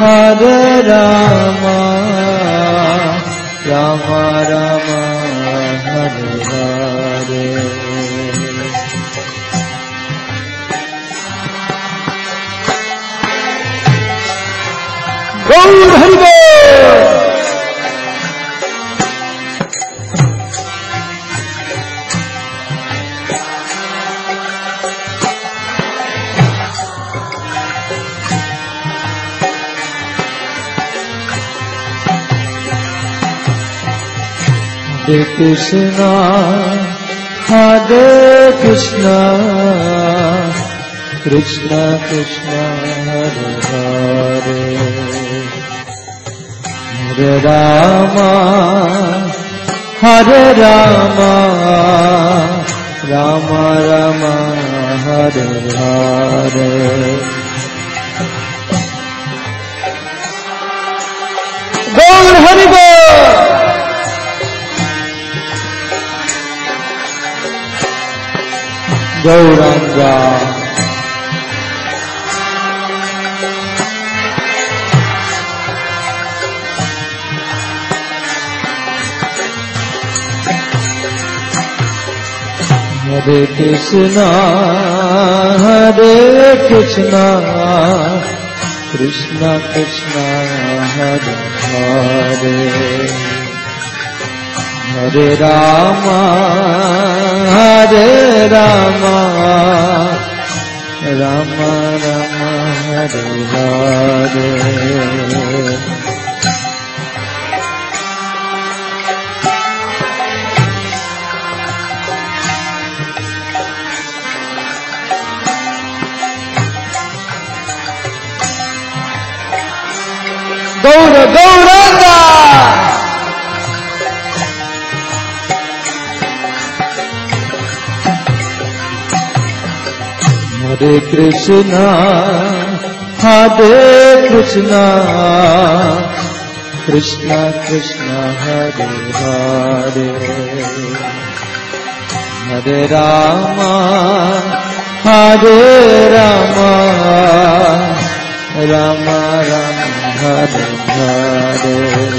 Hare Rama, Rama Rama, Hare Hare. Gaur Hari Bol. Hare Krishna, Hare Krishna, Krishna Krishna, Hare Hare, Hare Rama, Hare Rama, Rama Rama, Hare Hare. Gaur Hari Bol. Gauranga, Hare Krishna, Hare Krishna, Krishna Krishna, Hare Hare, Hare Rama, Hare Rama, Rama Rama, Hare Hare. Gauranga. Hare Krishna, Hare Krishna, Krishna Krishna, Hare Hare, Hare Rama, Hare Rama, Rama Rama, Hare Hare.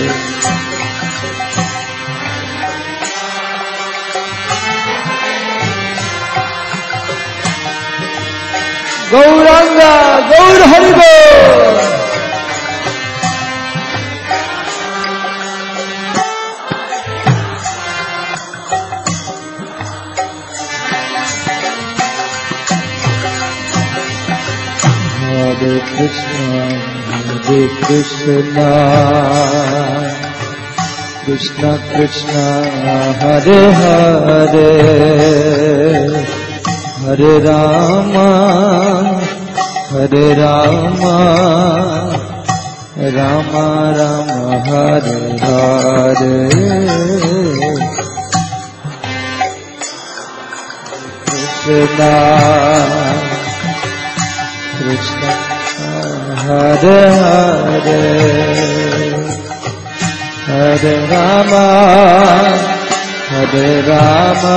Gauranga, Gaur Hari Bol. Hare Krishna, Hare Krishna, Krishna Krishna, Hare Hare, Hare Rama, Hare Rama, Rama Rama, Hare Hare. Krishna, Krishna, Hare Hare, Hare Rama, Hare Rama,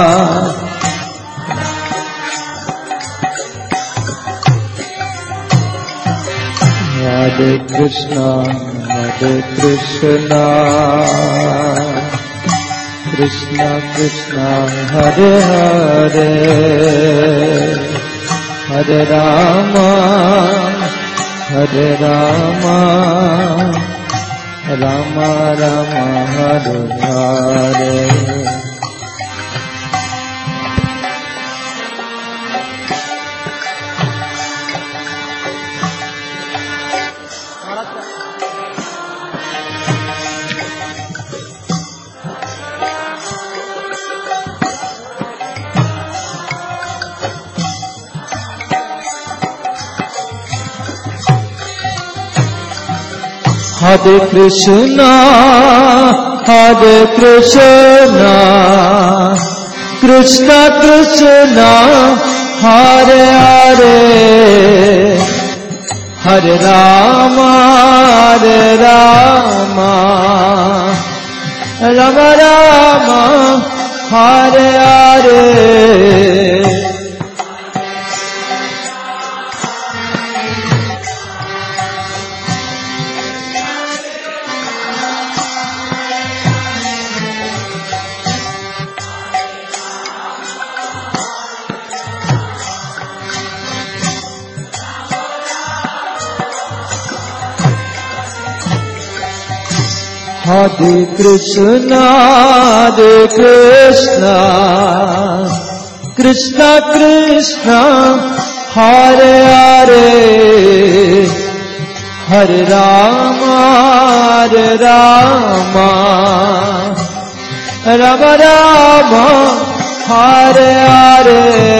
Hare Krishna, Hare Krishna, Krishna Krishna, Hare Hare, Hare Rama, Hare Rama, Rama Rama, Hare Hare. Hare Krishna, Hare Krishna, Krishna Krishna, Hare Hare, Hare Rama, Hare Rama, Rama Rama, Hare Hare. Hare Krishna, Krishna Krishna, Hare Hare, Hare Rama, Rama Rama, Hare Hare.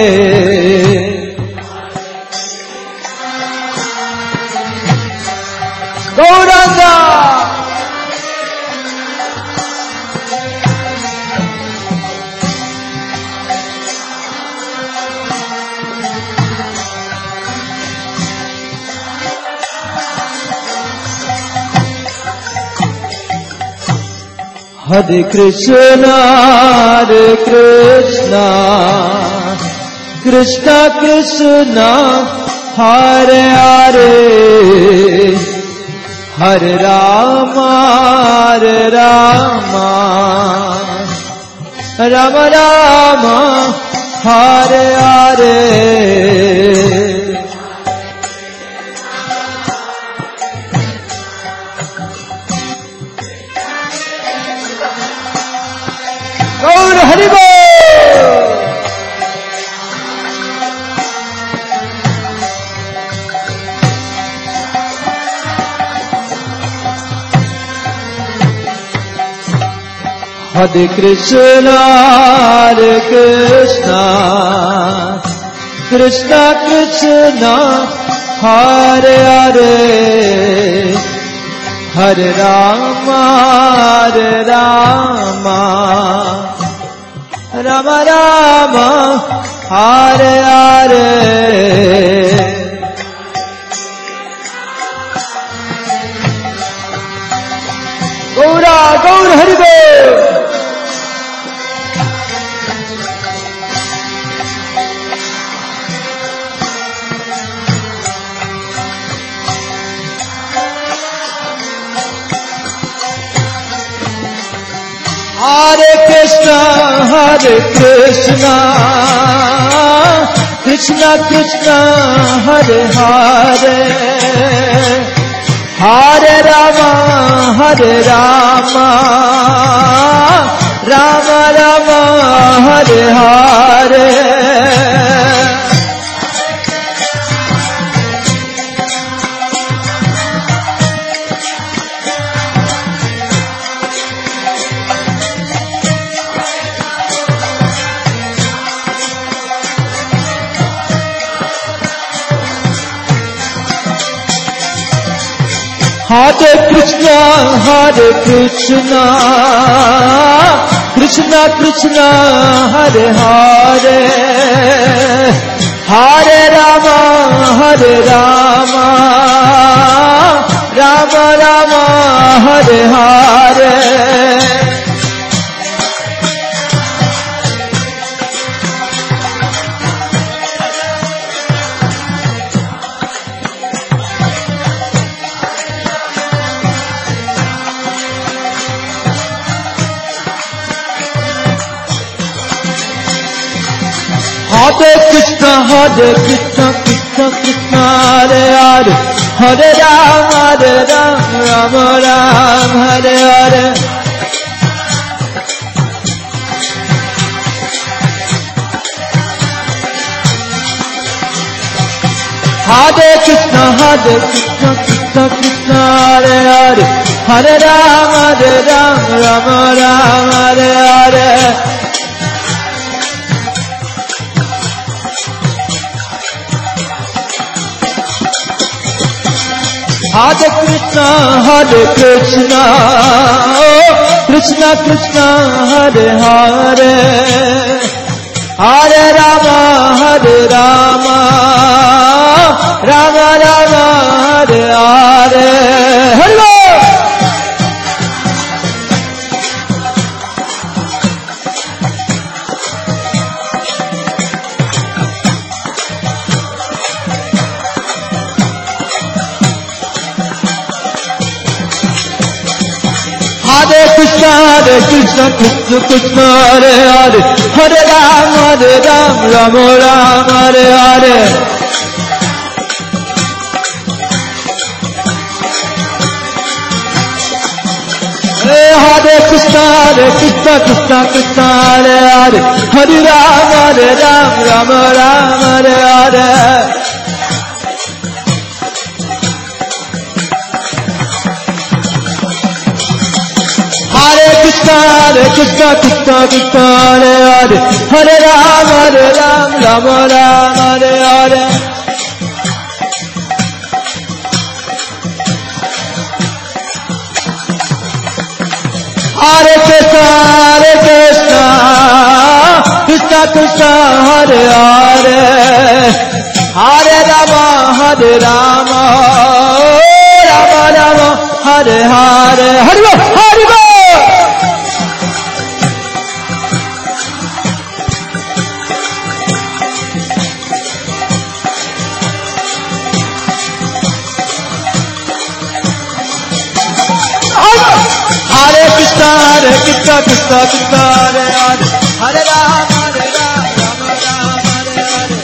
Gauranga. Hare Krishna, Krishna Krishna, Hare Hare, Hare Rama, Rama Rama, Hare Hare. Gaur Hari Bol. Hare Krishna, Krishna Krishna, Hare Hare, Hare Rama, Rama Rama, Hare Hare. Gaura, Gaur Hari Bol. Hare Krishna, Krishna Krishna, Hare Hare, Hare Rama, Rama Rama, Hare Hare. Hare Krishna, Krishna Krishna, Hare Hare, Hare Rama, Rama Rama, Hare Hare. Hare Krishna, Krishna Krishna, Hare Hare, Hare Rama, Rama Rama, Hare Hare. Hare Krishna, Krishna Krishna, Hare Hare, Hare Rama, Rama Rama, Hare Hare. Hare Krishna, Krishna Krishna, Hare Hare, Hare Rama, Rama Rama, Hare Hare. Hare Bol. Hare Krishna, Krishna Krishna, Hare Hare, Hare Rama, Rama Rama, Hare Hare. Hey! Krishna Krishna Krishna Hare Hare Hare Ram Ram Ram Hare Hare Hare Krishna Krishna Krishna Hare Hare Hare Ram Ram Ram Hare Hare Hare Krishna Krishna Krishna Hare Hare Hare Rama Rama Rama Hare Hare Hare Bol Hare Bol Hare Krishna Krishna Krishna Hare Hare Hare Ram Rama Rama Hare Hare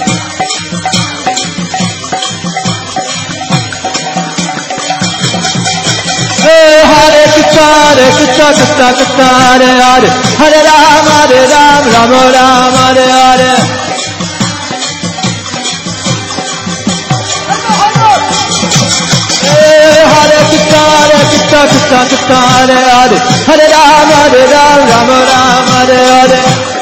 Hare Krishna Krishna Krishna Hare Hare Hare Ram Rama Rama Hare Hare Hare Krishna Krishna Krishna Hare Hare Hare Ram Rama Rama Hare Hare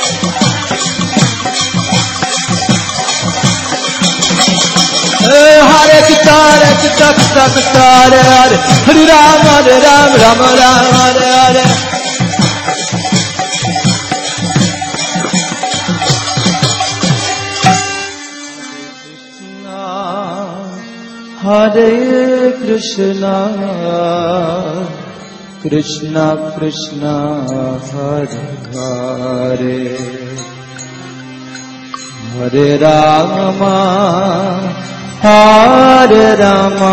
Hare Krishna Krishna Krishna Hare Hare Hare Ram Rama Rama Hare Hare Hare Krishna Krishna Krishna Hare Hare Hare Rama Hare Rama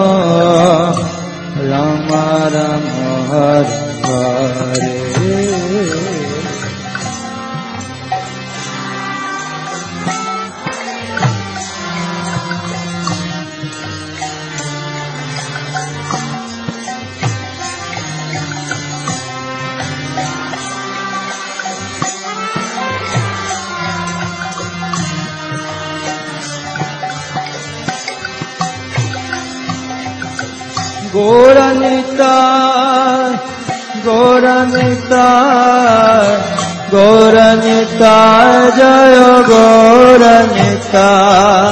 Rama Rama Hare Hare Gaura-Nitai, Gaura-Nitai, Gaura-Nitai, Jaya Gaura-Nitai.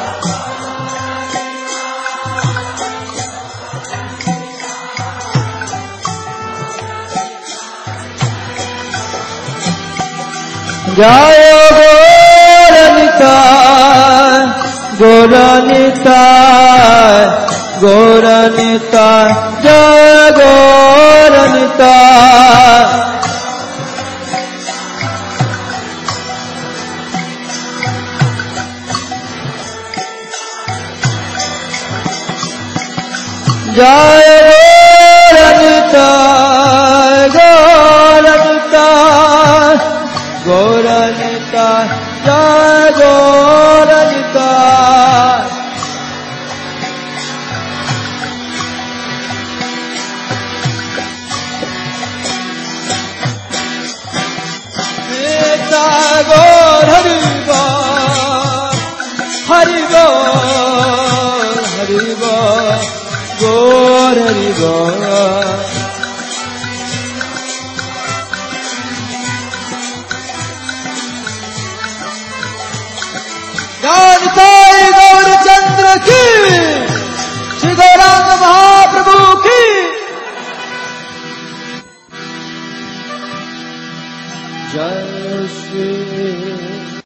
Jaya Gaura-Nitai, Gaura-Nitai, Gaura-Nitai, Jaya Gaura-Nitai. Jaya Gaura-Nitai, Gaura-Nitai, Gaura-Nitai, Jaya Gaura-Nitai. Hari Bol, Hari Bol, Gaur Hari Bol. Jai Sai Gaur Chandra ki